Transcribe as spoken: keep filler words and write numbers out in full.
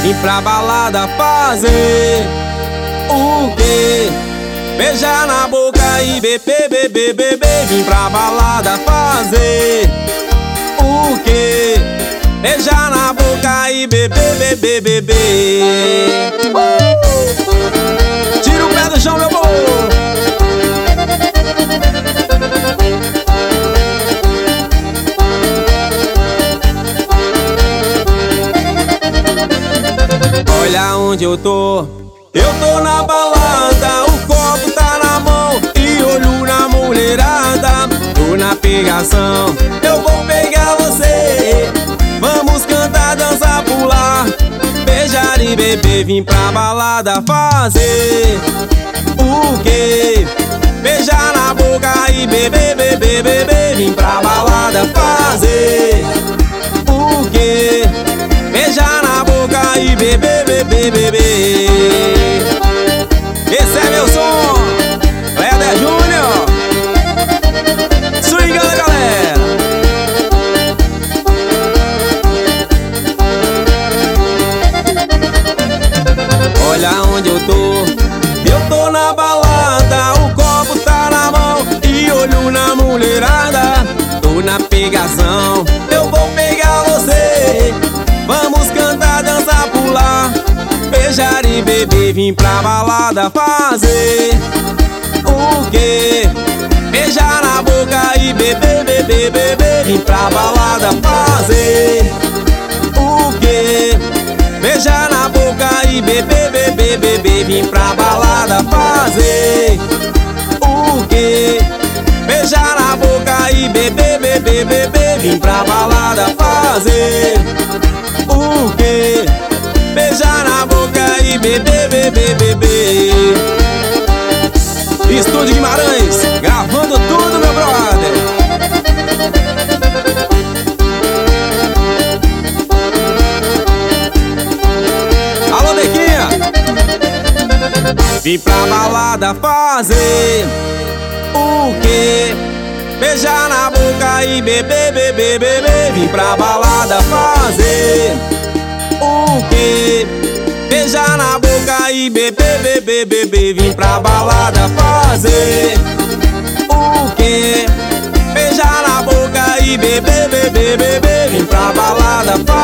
Vim pra balada fazer o quê? Beijar na boca e beber, beber, beber. Vim pra balada fazer o quê? Beijar na boca e beber, beber, beber. uh! Tira o pé do chão, meu povo. Olha onde eu tô, eu tô na balada, o copo tá na mão e olho na mulherada. Tô na pegação, eu vou pegar você. Vamos cantar, dançar, pular, beijar e beber. Vim pra balada fazer o quê? Beijar na boca e beber, beber, beber. Vim pra balada fazer o quê? Beijar na boca e beber, beber, beber. Esse é meu som, Éder Júnior. Swingando, galera. Olha onde eu tô, eu tô na balada, o copo tá na mão e olho na mulherada. Tô na pegação, eu vou pegar você. Vamos cantar, dançar, pular, beijar e beber. Vim pra balada fazer o quê? Beijar na boca e beber, beber, beber. Vim pra balada fazer o quê? Beijar na boca e beber, beber, beber. Vim pra balada fazer o quê? Beijar na boca e beber, beber, beber. Vim pra balada fazer o quê? Beijar na boca e beber, beber, beber. Estúdio Guimarães, gravando tudo, meu brother. Alô, Dequinha. Vim pra balada fazer o quê? Beijar na boca e beber, beber, beber. Vim pra balada fazer o quê? Beijar na boca e beber, beber, beber. Vim pra balada fazer o quê? Beijar na boca e beber, beber, beber. Vim pra balada fazer